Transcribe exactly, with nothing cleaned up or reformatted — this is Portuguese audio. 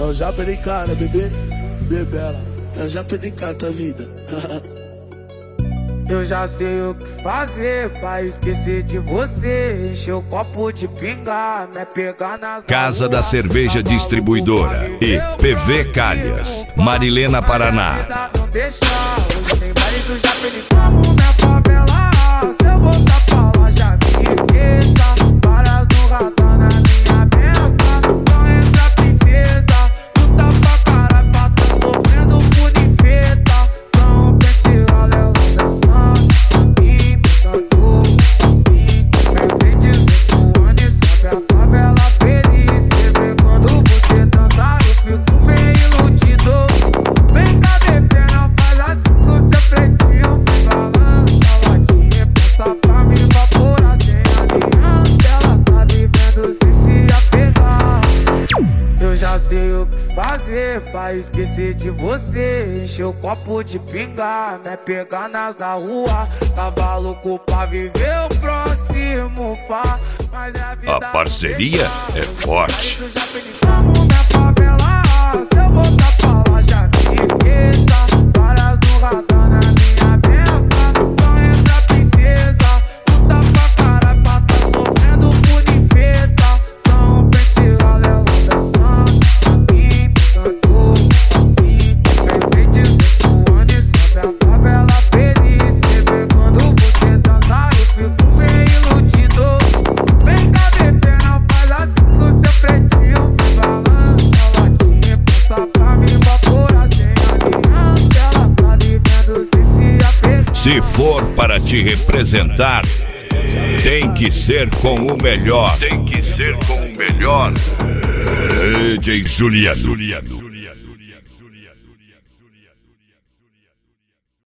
Eu já perdi cara, bebê, bebela. Eu já perdi cara da vida. Eu já sei o que fazer pra esquecer de você. Encher o copo de pinga, me pegar nas Casa da Cerveja Distribuidora e P V Calhas, Marilena, Paraná. Não deixa, hoje tem baile do Japeli como minha favela. Se eu voltar pra lá já me esqueça. Várias no radar na minha bença. Só entra princesa. Luta pra caralho pra tá sofrendo por infeta. São penteado, ela dançando e pensando assim. Presentes voando e sobe a favela feliz. Você vê quando você dança, eu fico meio iludido. Vem cá, bebê, não faz assim com seu pretinho. Vem balança, latinha, pensa pra me evaporar sem aliança. Ela tá vivendo sem se apegar. Eu já sei o que fazer pra esquecer de você. Encher o copo de pinga, me pegar nas da rua. Tava louco pra viver o próximo pá. Mas a vida A parceria é forte. eu já perdi como minha favela. Se eu voltar pra lá já me esqueça. Várias no radar na minha bença. Só entra princesa. Luta pra caralho pra tá sofrendo por infeta. São penteado, ela dançando e pensando assim. Presentes voando e sobe a favela feliz. Você vê quando você dança, eu fico meio iludido. Vem cá, bebê, não faz assim com seu pretinho. Vem balança, latinha, pensa pra me evaporar sem aliança. Ela tá vivendo sem se apegar. Se for para te representar, tem que ser com o melhor. Tem que ser com o melhor. D J Juliano.